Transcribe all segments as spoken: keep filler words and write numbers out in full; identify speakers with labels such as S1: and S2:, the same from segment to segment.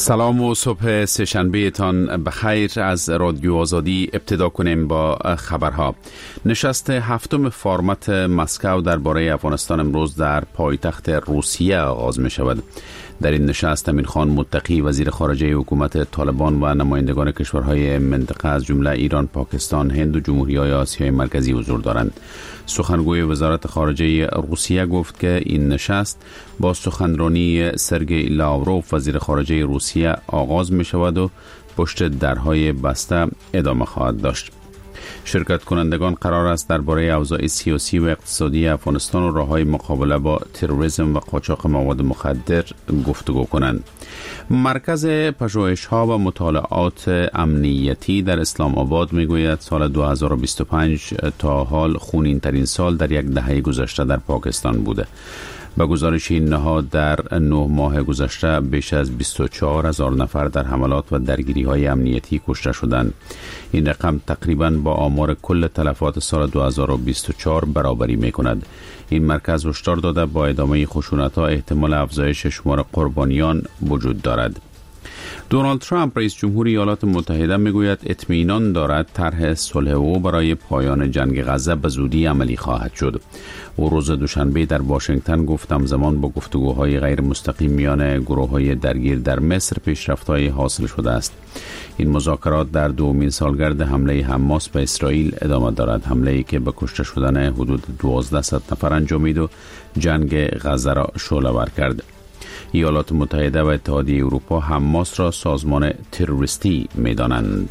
S1: سلام و صبح سه‌شنبه تان بخیر از رادیو آزادی. ابتدا کنیم با خبرها. نشست هفتم فرمت مسکو درباره افغانستان امروز در پایتخت روسیه آغاز می شود. در این نشست امین خان متقی وزیر خارجه حکومت طالبان و نمایندگان کشورهای منطقه از جمله ایران، پاکستان، هند و جمهوری‌های آسیای مرکزی حضور دارند. سخنگوی وزارت خارجه روسیه گفت که این نشست با سخنرانی سرگئی لاوروف وزیر خارجه روسیه آغاز می شود و پشت درهای بسته ادامه خواهد داشت. شرکت کنندگان قرار است درباره اوضاع سیاسی و اقتصادی افغانستان و راه‌های مقابله با تروریسم و قاچاق مواد مخدر گفتگو کنند. مرکز پژوهش‌ها و مطالعات امنیتی در اسلام آباد می‌گوید سال دو هزار و بیست و پنج تا حال خونین‌ترین سال در یک دهه گذشته در پاکستان بوده. با گزارش این نهاد در نه ماه گذشته بیش از بیست و چهار هزار نفر در حملات و درگیری‌های امنیتی کشته شدند. این رقم تقریباً با آمار کل تلفات سال دو هزار و بیست و چهار برابری می‌کند. این مرکز هشدار داده با ادامه خشونت‌ها احتمال افزایش شمار قربانیان وجود دارد. دونالد ترامپ رئیس جمهور ایالات متحده میگوید اطمینان دارد طرح صلح او برای پایان جنگ غزه به زودی عملی خواهد شد. او روز دوشنبه در واشنگتن گفت همزمان با گفتگوهای غیر مستقیم میان گروه‌های درگیر در مصر پیشرفت‌های حاصل شده است. این مذاکرات در دومین سالگرد حمله حماس به اسرائیل ادامه دارد، حمله‌ای که به کشته شدن حدود دوازده نفر انجامید و جنگ غزه را شعله‌ور کرد. ایالات متحده و اتحادیه اروپا حماس را سازمان تروریستی می‌دانند.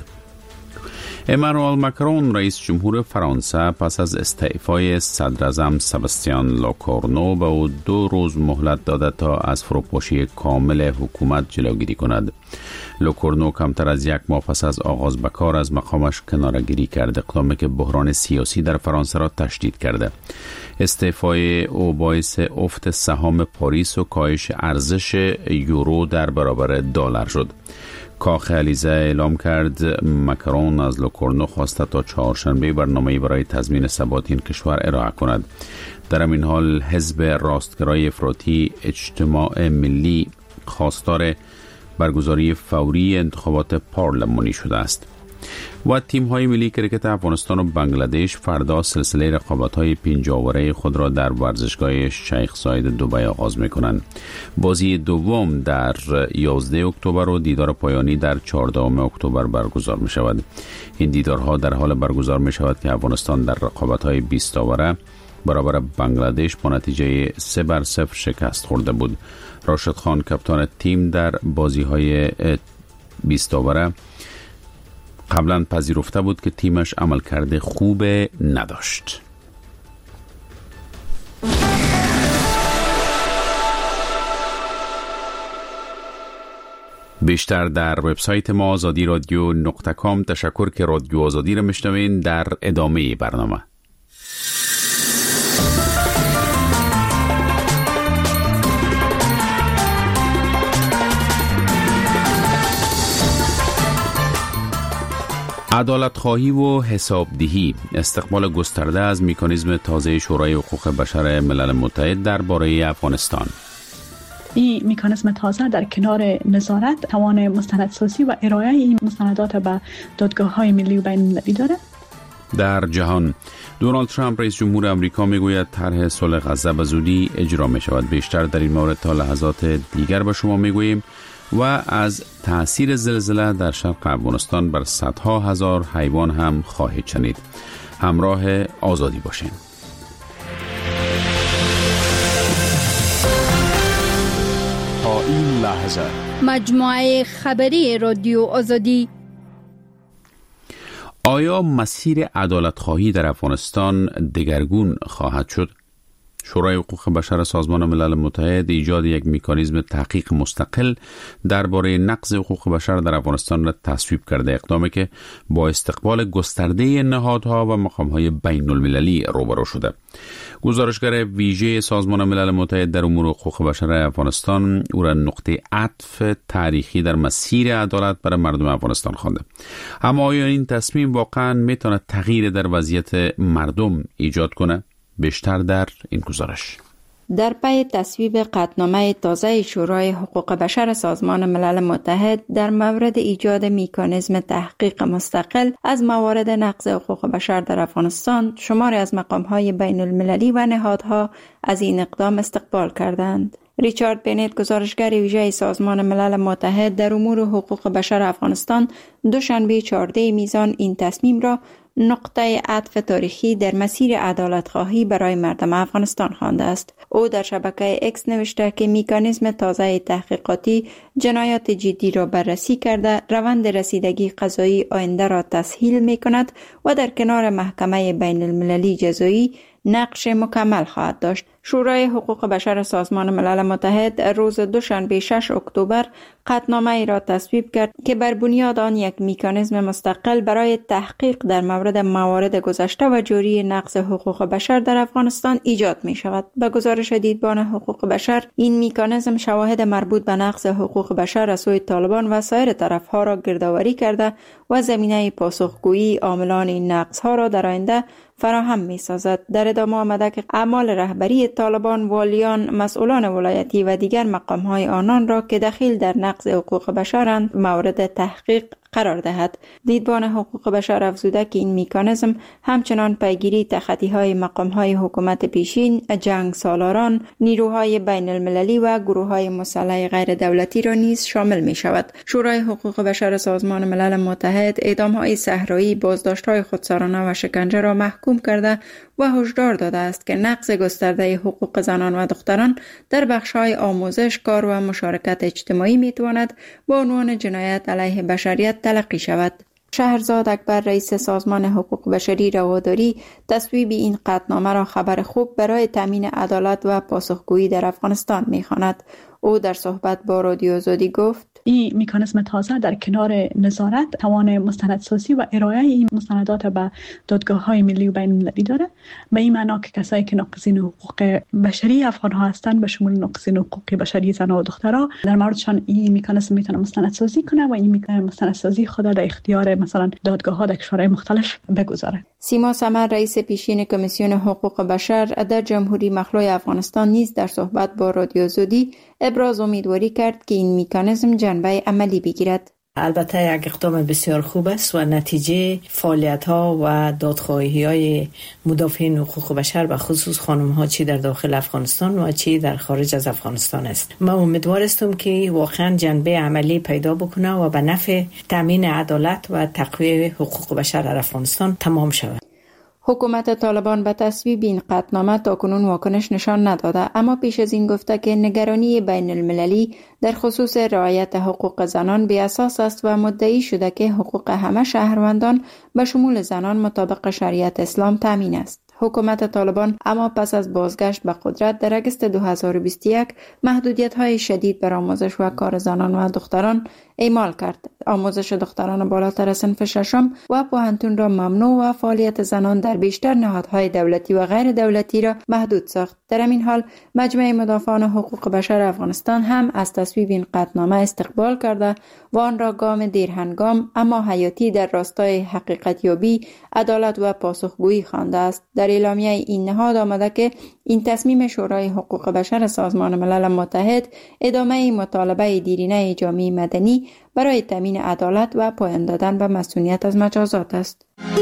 S1: امانوئل ماکرون رئیس جمهور فرانسه پس از استعفای صدراعظم سباستیان لوکورنو به او دو روز مهلت داده تا از فروپاشی کامل حکومت جلوگیری کند. لوکورنو کمتر از یک ماه پس از آغاز به کار از مقامش کناره‌گیری کرد، اقدامی که بحران سیاسی در فرانسه را تشدید کرده. استعفای او باعث افت سهام پاریس و کاهش ارزش یورو در برابر دلار شد. کاخ الیزه اعلام کرد ماکرون از لوکورنو خواسته تا چهارشنبه برنامه‌ای برای تضمین ثبات این کشور ارائه کند. در این حال حزب راستگرای افراطی اجتماع ملی خواستار برگزاری فوری انتخابات پارلمانی شده است. و تیم‌های ملی کرکت افغانستان و بنگلادش فردا سلسله رقابت‌های پنجاوره خود را در ورزشگاه شیخ زاید دبی آغاز می‌کنند. بازی دوم در یازده اکتبر و دیدار پایانی در چهاردهم اکتبر برگزار می‌شود. این دیدارها در حال برگزار می‌شود که افغانستان در رقابت‌های بیست آوره برابر بنگلادش با نتیجه سه بر صفر شکست خورده بود. راشد خان کاپیتان تیم در بازی‌های بیست آوره قبلا پذیرفته بود که تیمش عملکرد خوب نداشت. بیشتر در وبسایت ما آزادی رادیو نقطه کام. تشکر که رادیو آزادی را میشنوین. در ادامه برنامه عدالت خواهی و حسابدهی، استقبال گسترده از مکانیزم تازه شورای حقوق بشر ملل متحد درباره افغانستان.
S2: این مکانیزم تازه در کنار نظارت توان مستندسازی و ارائه این مستندات به دادگاه‌های ملی و بین‌المللی دارد. در
S1: جهان دونالد ترامپ رئیس جمهور آمریکا میگوید طرح صلح غزه به زودی اجرا می شود. بیشتر در این مورد تا لحظات دیگر به شما میگوییم و از تأثیر زلزله در شرق افغانستان بر صدها هزار حیوان هم خواهید شنید. همراه آزادی باشین.
S3: تا این لحظه
S4: مجموعه خبری رادیو آزادی.
S1: آیا مسیر عدالت خواهی در افغانستان دگرگون خواهد شد؟ شورای حقوق بشر سازمان ملل متحد ایجاد یک مکانیزم تحقیق مستقل درباره نقض حقوق بشر در افغانستان را تصویب کرده، اقدامی که با استقبال گسترده نهادها و مقام‌های بین المللی روبرو شده. گزارشگر ویژه سازمان ملل متحد در امور حقوق بشر افغانستان او را نقطه عطف تاریخی در مسیر عدالت برای مردم افغانستان خوانده. اما آیا این تصمیم واقعا میتونه تغییر در وضعیت مردم ایجاد کنه؟ بیشتر در این گزارش.
S5: در پی تصویب قطعنامه تازه شورای حقوق بشر سازمان ملل متحد در مورد ایجاد مکانیزم تحقیق مستقل از موارد نقض حقوق بشر در افغانستان، شماری از مقام‌های بین المللی و نهادها از این اقدام استقبال کردند. ریچارد بنت، گزارشگر ویژه سازمان ملل متحد در امور حقوق بشر افغانستان، دوشنبه چهاردهم میزان این تصمیم را نقطه عطف تاریخی در مسیر عدالت‌خواهی برای مردم افغانستان خوانده است. او در شبکه اکس نوشته که مکانیزم تازه تحقیقاتی جنایات جدی را بررسی کرده، روند رسیدگی قضایی آینده را تسهیل می‌کند و در کنار محکمه بین المللی جزایی نقش مکمل خواهد داشت. شورای حقوق بشر سازمان ملل متحد روز دوشنبه شش اکتبر قطعنامه ای را تصویب کرد که بر بنیاد آن یک مکانیزم مستقل برای تحقیق در مورد موارد گذشته و جاری نقض حقوق بشر در افغانستان ایجاد می شود. به گزارش دیدبان حقوق بشر، این مکانیزم شواهد مربوط به نقض حقوق بشر از سوی طالبان و سایر طرفها را گردآوری کرده و زمینه پاسخگویی عاملان این نقضها را در آینده فراهم می سازد. در ادامه آمده که اعمال رهبری طالبان، والیان، مسئولان ولایتی و دیگر مقام‌های آنان را که دخیل در نقض حقوق بشرند مورد تحقیق قرار دهد. دیدبان حقوق بشر افزوده که این مکانیزم همچنان پیگیری تخطی‌های مقام‌های حکومت پیشین، جنگ سالاران، نیروهای بین المللی و گروه‌های مسلح غیر دولتی را نیز شامل می شود. شورای حقوق بشر سازمان ملل متحد اعدام‌های صحرایی، بازداشت‌های خودسرانه و شکنجه را محکوم کرده و هشدار داده است که نقض گسترده حقوق زنان و دختران در بخش‌های آموزش، کار و مشارکت اجتماعی می‌تواند به عنوان جنایت علیه بشریت تلقی شود. شهرزاد اکبر، رئیس سازمان حقوق بشری رواداری، تصویب این قطعنامه را خبر خوب برای تامین عدالت و پاسخگویی در افغانستان می‌خواند. او در صحبت با رادیو آزادی گفت:
S2: این مکانیزم تازه در کنار نظارت توان مستندسازی و ارائه این مستندات به دادگاه‌های ملی و بین المللی داره. به این معنا که کسایی که ناقضین حقوق بشری افغان ها هستند، به شمول ناقضین حقوق بشری زن و دخترها، در موردشان این مکانیزم میتونه مستندسازی کنه و این مستندسازی خود در اختیار مثلا دادگاه‌ها در کشورهای مختلف بگذاره.
S5: سیما سمر، رئیس پیشین کمیسیون حقوق بشر در جمهوری مخلوع افغانستان، نیز در صحبت با رادیو آزادی ابراز امیدواری کرد که این مکانیزم جنبه عملی بگیرد.
S6: البته یک اقدام بسیار خوب است و نتیجه فعالیت‌ها و دادخواهی‌های مدافعین حقوق بشر به خصوص خانم‌ها چی در داخل افغانستان و چی در خارج از افغانستان است. من امیدوار هستم که واقعا جنبه عملی پیدا بکنه و به نفع تامین عدالت و تقویت حقوق بشر در افغانستان تمام شود.
S5: حکومت طالبان به تصویب این قطعنامه تاکنون واکنش نشان نداده، اما پیش از این گفته که نگرانی بین المللی در خصوص رعایت حقوق زنان بی اساس است و مدعی شده که حقوق همه شهروندان به شمول زنان مطابق شریعت اسلام تامین است. حکومت طالبان اما پس از بازگشت به قدرت در اگست دو هزار و بیست و یک محدودیت‌های شدید بر آموزش و کار زنان و دختران اعمال کرد. آموزش دختران بالاتر از صنف ششم و پوهنتون را ممنوع و فعالیت زنان در بیشتر نهادهای دولتی و غیر دولتی را محدود ساخت. در همین حال مجمع مدافعان حقوق بشر افغانستان هم از تصویب این قطعنامه استقبال کرده و آن را گام دیرهنگام اما حیاتی در راستای حقیقت یابی، عدالت و پاسخگویی خوانده است. در اعلامیه این نهاد آمده که این تصمیم شورای حقوق بشر سازمان ملل متحد ادامه مطالبه دیرینه جامعه مدنی برای تامین عدالت و پایان دادن به مسئولیت از مجازات است.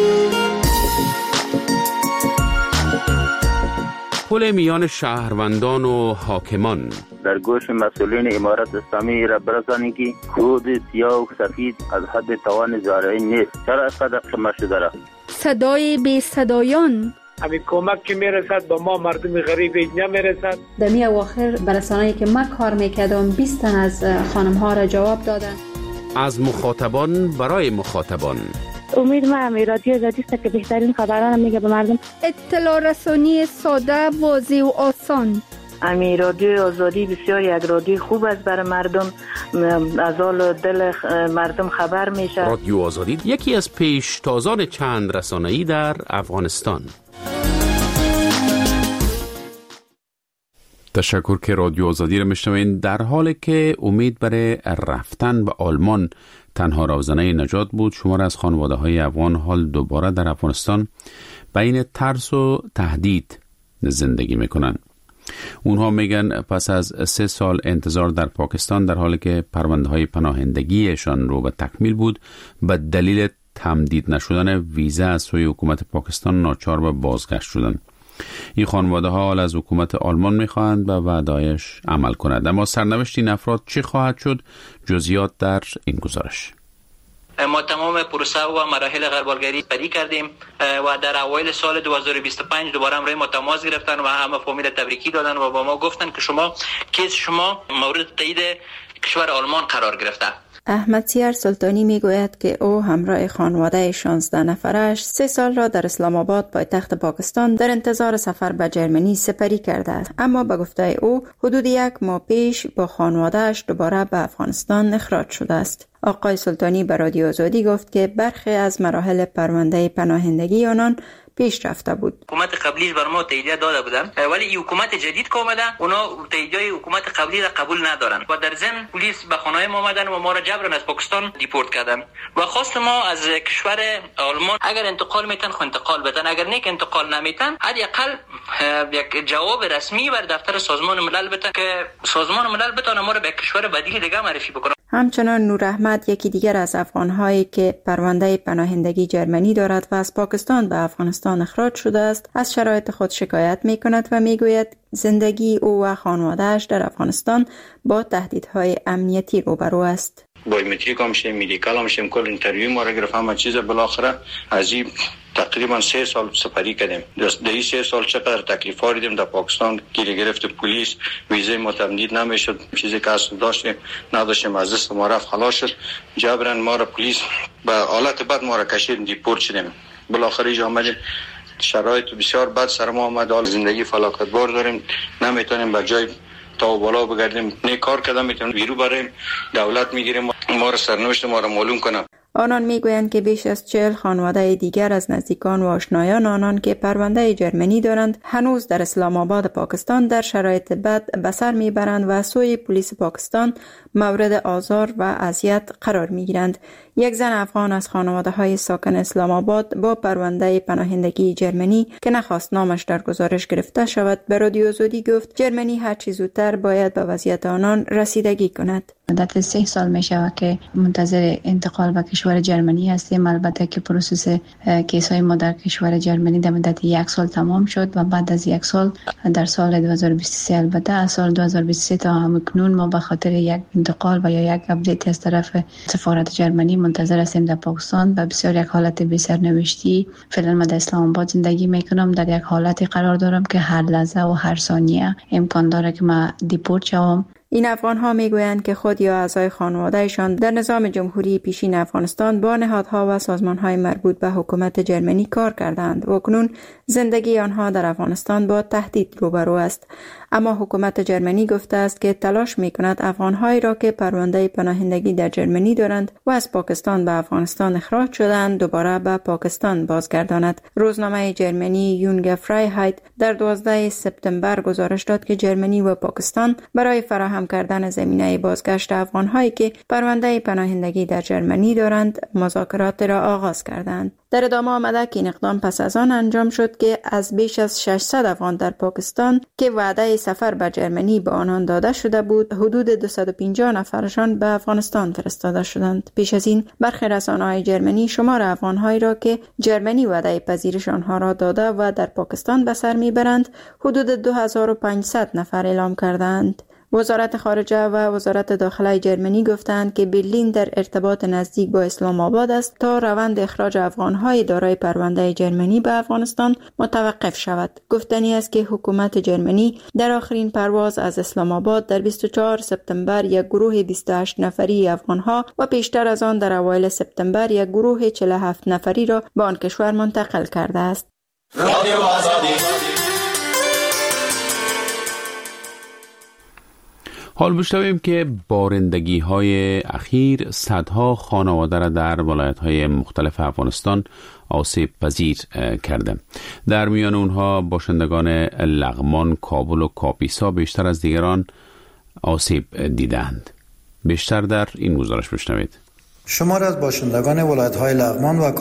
S1: پل میان شهروندان و حاکمان
S7: در گوش مسئولین امارت اسلامی را برسانی که خود سیاه و سفید از حد توان زارعی نیست. چرا اینقدر قمه شده را؟
S4: صدای بی صدایان،
S8: همین کمک که میرسد با ما مردم غریب اینجا میرسد.
S9: در می اواخر برسانه‌ای که من کار میکردم بیست تن از خانم ها را جواب دادن.
S1: از مخاطبان برای مخاطبان.
S10: امید ما هم رادیو آزادی است که بهترین خبران میگه به مردم.
S4: اطلاع رسانی ساده، واضح و آسان.
S11: امی رادیو آزادی بسیار یک رادیو خوب است برای مردم، از حال دل مردم خبر میشه.
S1: رادیو آزادی یکی از پیشتازان چند رسانه‌ای در افغانستان. تشکر که رادیو آزادی را میشنوین. در حالی که امید برای رفتن به آلمان تنها راهزنه نجات بود، شمار از خانواده های افغان حال دوباره در افغانستان بین ترس و تهدید زندگی میکنن. اونها میگن پس از سه سال انتظار در پاکستان در حالی که پرونده های پناهندگیشان رو به تکمیل بود، به دلیل تمدید نشدن ویزا از سوی حکومت پاکستان ناچار به بازگشت شدند. این خانواده ها حال از حکومت آلمان میخواهند به وعده‌اش عمل کند. اما سرنوشت این افراد چی خواهد شد؟ جزئیات در این گزارش.
S12: ما تمام پروسه و مراحل غربالگری پری کردیم و در اوایل سال دو هزار و بیست و پنج دوباره امروز ما تماس گرفتن و همه فامیل تبریکی دادن و با ما گفتن که شما کیس شما مورد تایید کشور آلمان قرار گرفته.
S5: احمد سیار سلطانی میگوید که او همراه خانواده شانزده نفرش سه سال را در اسلام آباد پایتخت پاکستان در انتظار سفر به جرمنی سپری کرده است، اما به گفته او حدود یک ماه پیش با خانواده‌اش دوباره به افغانستان اخراج شده است. آقای سلطانی به رادیو آزادی گفت که برخی از مراحل پرونده پناهندگی آنان پیش رفته بود.
S12: حکومت قبلیش بر ما تاییدیه داده بودن، ولی این حکومت جدید که اومده اونا تاییدیه حکومت قبلی را قبول ندارن و در ضمن پلیس به خانه ما اومدن و ما را جبران از پاکستان دیپورت کردن و خواست ما از کشور آلمان اگر انتقال میتن خو انتقال بدن، اگر نیک انتقال نمیتن حداقل یک جواب رسمی بر دفتر سازمان ملل بدن که سازمان ملل بتونه ما را به کشور بدیل دیگه معرفی بکنه.
S5: همچنان نور احمد، یکی دیگر از افغان‌هایی که پرونده پناهندگی جرمنی دارد و از پاکستان به افغانستان اخراج شده است، از شرایط خود شکایت می‌کند و می‌گوید زندگی او و خانواده‌اش در افغانستان با تهدیدهای امنیتی روبرو است.
S13: بایومتریک هم شیم، میدیکال هم شیم، کل اینترویو ما را گرفتم، همه چیز بالاخره از این تقریبا سه سال سپری کردیم. در این سه سال چقدر تکلیف ها دیدیم در پاکستان، گیری گرفت پلیس، ویزه ما تمدید نمیشد، چیزی که اصلا داشتیم نداشتیم از دست ما رفت، خلاص شد. جبران ما را پلیس به حالت بد ما را کشید، دیپورت شدیم. بالاخره اینجا آمدیم، شرایط بسیار بد سر ما آمد، حال زندگی فلاکت بار داریم، نمیتونیم به جای تا و بالا بگردیم، نه کار کردن میتونیم بیرو بریم، دولت میگیریم ما را سرنوشت ما را معلوم کنم.
S5: آنان میگویند که بیش از چهل خانواده دیگر از نزدیکان و آشنایان آنان که پرونده جرمنی دارند هنوز در اسلام آباد پاکستان در شرایط بد به سر میبرند و سوی پلیس پاکستان مورد آزار و اذیت قرار میگیرند. یک زن افغان از خانواده های ساکن اسلام آباد با پرونده پناهندگی جرمنی که نخواست نامش در گزارش گرفته شود به رادیو آزادی گفت جرمنی هر چه زودتر باید به وضعیت آنان رسیدگی کند.
S2: مدت سه سال می شود که منتظر انتقال به کشور جرمنی هستیم. البته که پروسس کیس های ما در کشور جرمنی در مدت یک سال تمام شد و بعد از یک سال در سال دو هزار و بیست و سه البته از سال دو هزار و بیست و سه تا همکنون ما به خاطر یک انتقال و یا یک اپدیت از طرف سفارت جرمنی منتظر هستیم در پاکستان و بسیار یک حالت بی سرنوشتی. فعلا من در اسلام آباد زندگی میکنم، در یک حالتی قرار دارم که هر لحظه و هر ثانیه امکان داره که من دیپورت شوم.
S5: این افغان ها میگویند که خود یا اعضای خانوادهشان در نظام جمهوری پیشین افغانستان با نهادها و سازمان های مربوط به حکومت جرمنی کار کردند و اکنون زندگی آنها در افغانستان با تهدید روبرو است. اما حکومت جرمنی گفته است که تلاش میکند افغان‌هایی را که پرونده پناهندگی در جرمنی دارند و از پاکستان به افغانستان اخراج شدند دوباره به پاکستان بازگرداند. روزنامه جرمنی یونگ فرایهایت در دوازدهم سپتامبر گزارش داد که جرمنی و پاکستان برای فراهم کردن زمینه بازگشت افغان‌هایی که پرونده پناهندگی در جرمنی دارند مذاکرات را آغاز کردند. در ادامه آمده که این اقدام پس از آن انجام شد که از بیش از ششصد افغان در پاکستان که وعده سفر به جرمنی به آنان داده شده بود حدود دویست و پنجاه نفرشان به افغانستان فرستاده شدند. پیش از این برخی رسانه‌های جرمنی شمار افغان‌هایی را که جرمنی وعده پذیرش آنها را داده و در پاکستان به سر میبرند حدود دو هزار و پانصد نفر اعلام کردند. وزارت خارجه و وزارت داخله جرمنی گفتند که برلین در ارتباط نزدیک با اسلام آباد است تا روند اخراج افغان‌های دارای پرونده جرمنی به افغانستان متوقف شود. گفتنی است که حکومت جرمنی در آخرین پرواز از اسلام آباد در بیست و چهارم سپتامبر یک گروه بیست و هشت نفری افغان‌ها و پیشتر از آن در اوایل سپتامبر یک گروه چهل و هفت نفری را به آن کشور منتقل کرده است. رادیو آزادی.
S1: حال بشنویم که بارندگی های اخیر صدها خانواده را در ولایت های مختلف افغانستان آسیب پذیر کرده. در میان اونها باشندگان لغمان، کابل و کاپیسا بیشتر از دیگران آسیب دیدند. بیشتر در این گزارش بشنوید.
S14: شمار از باشندگان ولایت‌های لغمان و